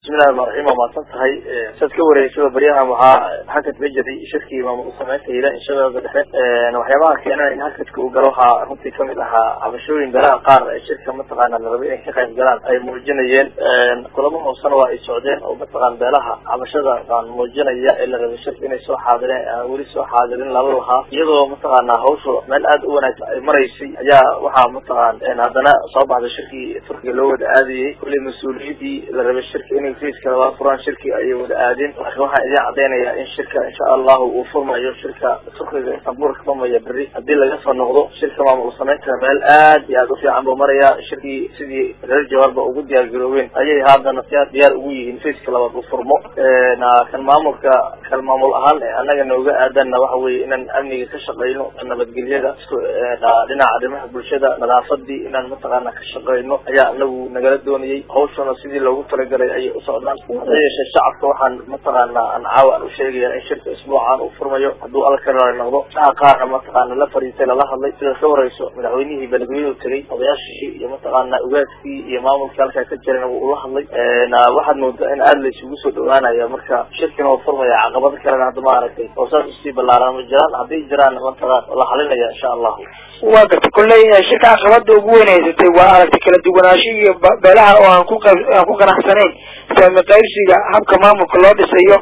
بسم الله الرحمن الرحيم ما صنتهاي سأذكر يسوع بريها مع حكت بجدي شركة ما سمعت إلى إن شاء الله بدحت وحياها كأنا إن حكت كوجروها هم تكملها عبشورين بلا قار الشركة متقنا الربيع كخير جلال أي موجنيين كلهم وصلوا السعوديين أو متقنا بلاها عبشرة كان موجنية إلا غير الشركة إن يسوع حاضرين ولسوا حاضرين لله يدو متقنا هوشوا ما الأد ونا مريسي يا وح متقنا إن هذا صوب هذا الشركة تركي لود هذه كل مسؤوليتي لغير الشركة إن فيس كلا فران شركة أي ودادين وحنا إذا عدينا إن شركة إن شاء الله وفرما يو شركة تركي تبور كم يبري هدي اللي يصير نقطه شركة ما وصلتها بالآد يا دوفي عم بمريا شركة سيدي الرجال بوجود يا جروين أي هذا نصيحة ديار وي إن فيس كلا وفرما نا كان مامور كالمامور أهل أنا جنوجا أدنى وحوي إن أمني كشقينه أنا بتجليه لنا عدم بالشدة نلاصدي إن المتقنا كشقينه يا لو نجلد دوني هوشنا سيدي لو ترجع أي أصلا ليش الشعب طبعا مثلا أن عاون وشيء شركة أسبوعا وفرميو هدو على كرر النهضة قارن مثلا لا فريق لا الله يصير ثورة يسوع من عوينه بلغوي وتري أضياش شيء مثلا أوقات في إمام الكالكة كتير والله الله أنا واحد من إن قال شو أنا يا مركا شركة وفرميو عقبات كرر هذا ما عرفتي وصار يصيب الله رام الجيران هذي جيران مثلا الله حلنا يا إن شاء الله وقت كل شركة عقبات دوبوين إذا وعرفت كلا دوبناشي بلها وأنكو كان حسنين فما قيرسي هم كمان مكلاد سيو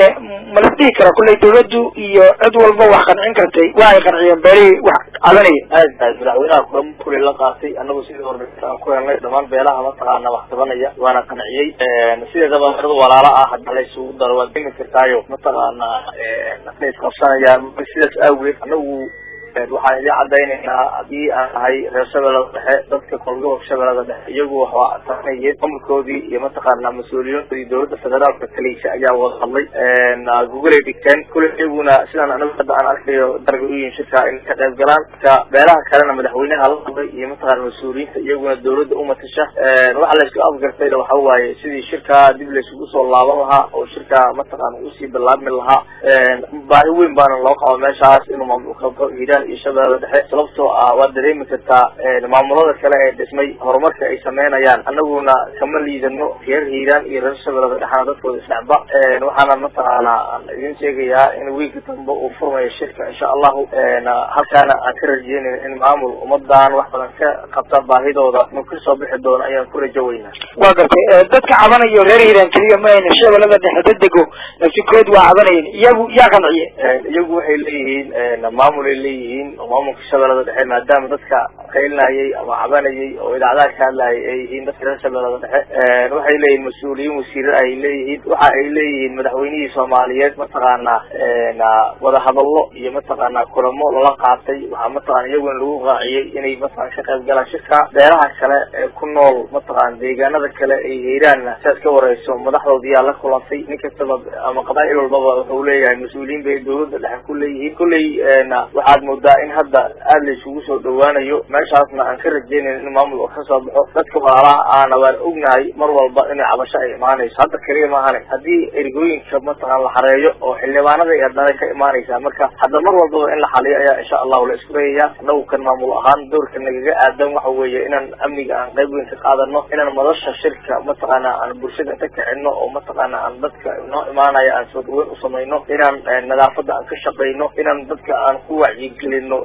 ملفدي كرا كل دولدو يعدو البوا قنعين كرتي واي قنعين بري علني هذا بالعوينا كل لقاتي أنا بسيط وربط كل اللي دمان بيلا مثلا أنا وحتبني وأنا قنعي نسيت هذا برضو ولا لا أحد على سوق دروازين كرتايو مثلا أنا نسيت قصنا يا بسيط أول أنا waxaan idin cadaynaynaa haddii aan ahay reer shabeellada dhexe dadka kolgoobka shabeellada dhexe iyagu waxa taanayeen maamulkoodii iyo mataqaanaa mas-uuliyiintoodii dowladda federaalka kaliya ayaa wada hadlay google ay dhigteen kulay iyaguna sidaan anagu hadda aan arkayo darbi u yihiin shirka in ka qayb galaan ka beelaha kalena madaxweynaha la hadlay iyo mataqaanaa mas-uuliyiinta iyaguna dowladda u matasha waxa la isku afgartay waxa waaye sidii shirka dib la isugu soo laaban lahaa oo shirka mataqaanaa u sii bilaabmi lahaa baahi weyn baana loo qabo meeshaas inuu maamulka hiiraan shabeellada dhexe sababtoo ah waa dareemi kartaa maamulada kale ee dhismay horumarka ay sameynayaan annaguna kama liidano reer hiiraan iyo reer shabeellada dhexena dadkooda isdhexba waxaana mataqaanaa aan idin sheegayaa in wiilka dambe uu furmayo shirka insha allahu halkaana aan ka rajeynayna in maamul ummadaan wax badan ka qabta baahidooda inuu kasoo bixi doono ayaan ku rajo weynaa waa gartay dadka cabanayo reer hiiraan keliya ma ayna shabeellada dhexe dadego nafsikood waa cabanayeen iyagu yaa qanciye iyagu waxay leeyihiin maamul ay leeyihiin maamulka shabeellada dhexe maadaama dadka qaylinayay ama cabanayay oo idaacadaha ka hadlayay ay yihiin dadka reer shabeellada dhexe waxay leeyihiin mas-uuliyiin wasiiro ay leeyihiin waxa ay leeyihiin madaxweynihii soomaaliyeed mataqaanaa wada hadallo iyo mataqaanaa kulamo lala qaatay waxaa mataqaana iyaguna lagu qaaciyey inay mataqana ka qayb galaan shirka beelaha kale ee ku nool mataqaana deegaanada kale ay hiiraanna siaad ka wareyso madaxdoodii yaa la kulantay nin kastaba ama qabaa'il walbaba wuxuu leeyahay mas-uuliyiin bay dowladda dhexe ku leeyihiin kulley waxaad moodaa in hadda aad la isugu soo dhawaanayo meeshaasna aan ka rajeynayno in maamul oo ka soo baxo dadka walaalaha aana waan ognahay mar walba inay cabasho ay imaanayso hadda kaliya maahane haddii ergooyinka mataqaan la xareeyo oo xildhibaanada iyo dhalay ka imaanaysaa marka hadda mar walbaba in la xaliyo ayaa insha allahu la isku leeyayaa annagu kan maamul ahaan doorka nagaga aadan waxa weeye inaan amniga aan qayb weyn ka qaadano inaan madasha shirka mataqaana aan bulshada ka kicino oo mataqaana aan dadka noo imaanaya aan soo dhaweyn u samayno inaan nadaafada aan ka shaqayno inaan dadka aan ku wacyigelino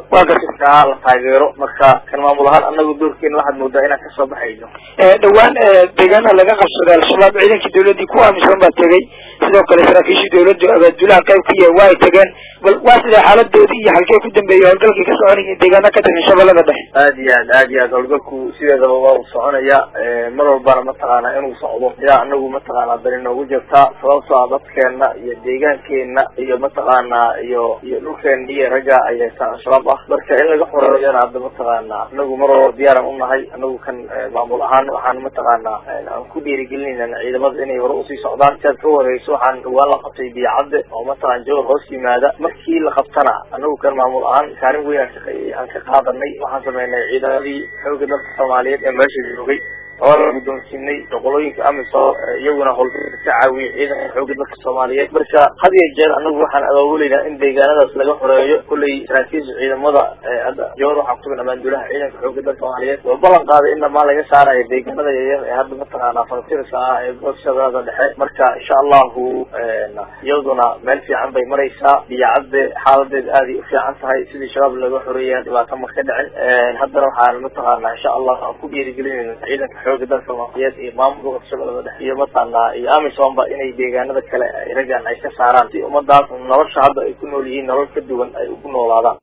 la taageero marka kan maamul ahaan annagu doorkeena waxaad moodaa inaan kasoo baxayno dhawaan deegaana laga qabsaday al-shabaab ciidankii dawladdii ku aaminsan baa tegey sidoo kale saraakiishii dawladdu abaadulaha qayb ka yahay waa ay tegeen bal waa sida xaaladoodii iyo halkee ku dambeeyay howlgalkii ka soconayay deegaana ka tirsan shabeellada dhexe aad iyo aad howlgalku sideedaba waa u soconaya mar walbana mataqaanaa inuu socdo yaa anagu mataqaanaa dani noogu jirtaa sababtoo ah dadkeena iyo deegaankeena iyo mataqaanaa iyo dhulkeena iyo ragga ay haystaan al-shabaab ah marka in laga xoreeyana hadda mataqaanaa anagu mar walba diyaaran unahay anagu kan maamul ahaan waxaan mataqaanaa aan ku dhiirigelinayna ciidamada inay hore usii socdaan siaad ka wareyso waxaan dhawaan la qabtay biyacadde oo mataqaan jawar hoos yimaada markii la qabtana anagu kan maamul ahaan kaalin weyn aan ka qaadanay waxaan sameynay ciidamadii xooga dalka soomaaliyeed ee meesha joogay oo la guddoonsiinay boqolooyinka amiso iyaguna howlgalka caawiyo ciidanka xoogga dalka Soomaaliyeed marka had iyo jeer anagu waxaan awoodayna in deegaanadaas laga xoreeyo kulay saraakiisha ciidamada hadda joor waxa ku sugan amaandulaha ciidanka xoogga dalka Soomaaliyeed oo ballan qaaday in ma laga saarayo deegaanada yaryar ee hadda mataqaana Falastiin ee goobshada dhexe marka insha Allah iyaduna meel fiican bay maraysaa biyacad xaaladeed aad u fiican tahay sidii shabaab laga xoreeyay dhibaato ma ka dhicin haddana waxaan mataqaana insha Allah ku dhiirigelinayna ciidanka xoogga dalka Soomaaliyeed iyo maamulka gobolada dhexe iyo mataqaana iyo amisom ba inay deegaanada kale ay ragaan ay ka saaraan si ummadaas nolosha hadda ay ku nool yihiin nolol ka duwan ay ugu noolaadaan